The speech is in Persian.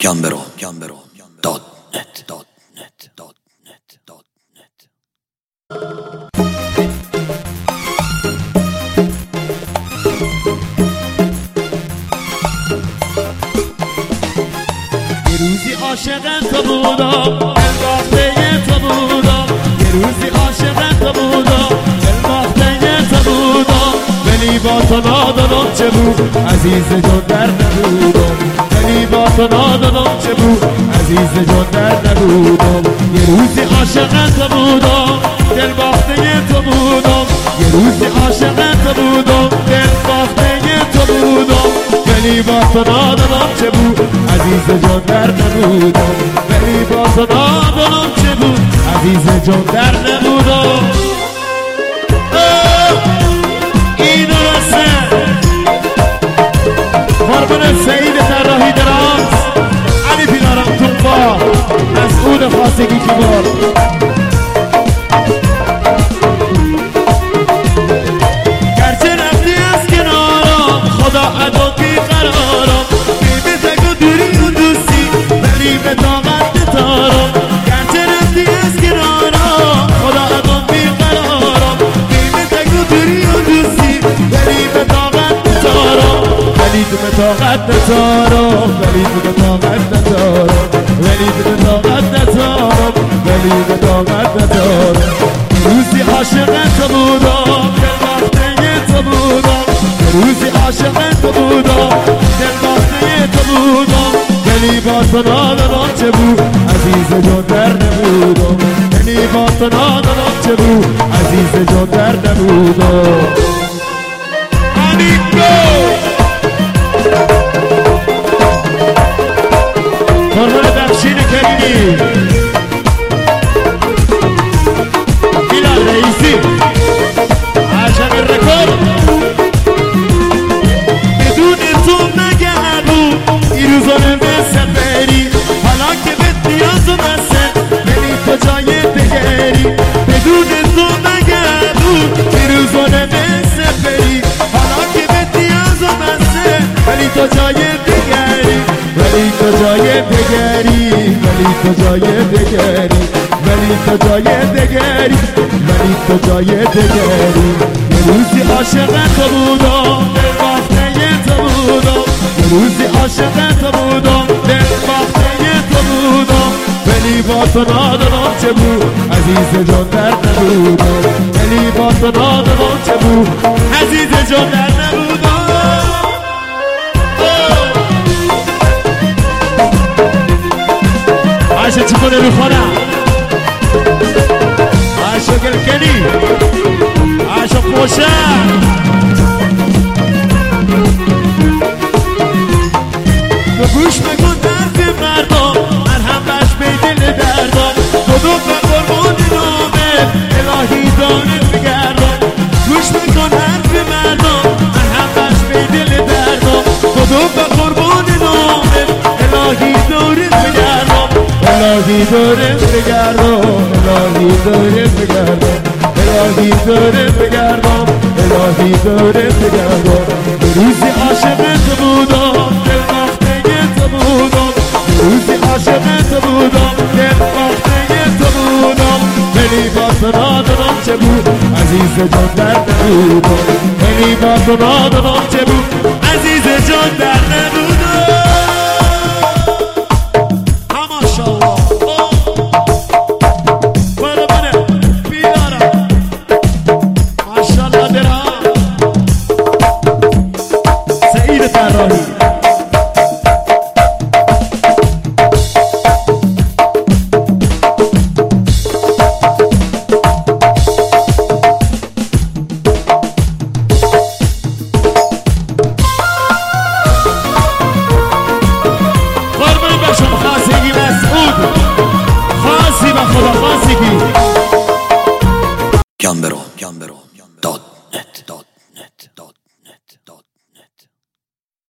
یه روزی عاشق تو بودم دل باخته تو بودم یه روزی عاشق تو بودم دل باخته تو بودم ولی با تو نادانم چه بود عزیز جان در نبودم ولی با تو نادانم چه بود عزیز جان در نبودم یه روزی عاشق تو بودم دل باخته تو بودم یه روزی عاشق تو بودم دل باخته تو بودم ولی با تو نادانم چه بود عزیز جان در نبودم ولی با تو نادانم چه بود عزیز جان در نبودم این رسه قربان سعید طراحی دراز علی پیلارم تنبا مسعود خاصگی کیبار گرچه رفتی از کنارم خدا عدو بی قرارم بیبی تگو دوری و دوستی ولی به طاقت نتارم گرچه رفتی از کنارم خدا عدو بی قرارم بیبی تگو دوری و دوستی ولی به طاقت نتارم ولی تو به طاقت نتارم ولی تو به طاقت نتارم ولی تو به طاقت نتارم ولی به طاقت نتارم روزی عاشق تو بودم دل باخته تو بودم روزی عاشق تو بودم دل باخته تو بودم ولی با تو نادانم چه بود عزیز جان در نبودم ولی با تو نادانم چه بود عزیز جان در نبودم قربان بخشین کریمی میلاد رئیسی عجب رکورد بدون تو نگردون این روزانه مثل بری حالا که به نیاز و مثل ولی تو جای دگری بدون تو نگردون این روزانه مثل بری حالا که به نیاز و مثل ولی تو جای دگری ولی تو جای دگری ولی تو جای دگری ولی تو جای دگری ولی تو جای دگری یه روزی عاشق تو بودم دل باخته تو بودم یه روزی عاشق تو بودم دل باخته تو بودم ولی با تو نادانم چه بود عزیز جان در نبودم ولی با تو نادانم چه بود عزیز جان در نبودم عاشق چی کنه رو خانم عاشق گلکنی عاشق پوشن تو گوش بکن درد مردم مرهم بش به دل دردم خدا به قربان نامه الهی دانت بگردم گوش بکن حرف مردم مرهم بش به دل دردم خدا به قربان نامه الهی دانت بگردم الهی دارت بگردم الهی دارت بگردم الهی دارت بگردم الهی دارت بگردم روزی عاشق تو بودم دل باخته تو بودم روزی عاشق تو بودم دل باخته تو بودم ولی با تو نادانم چه بود عزیز جان در نبودم ولی با تو نادانم چه بود عزیز جان در نبودم خاصی و خدا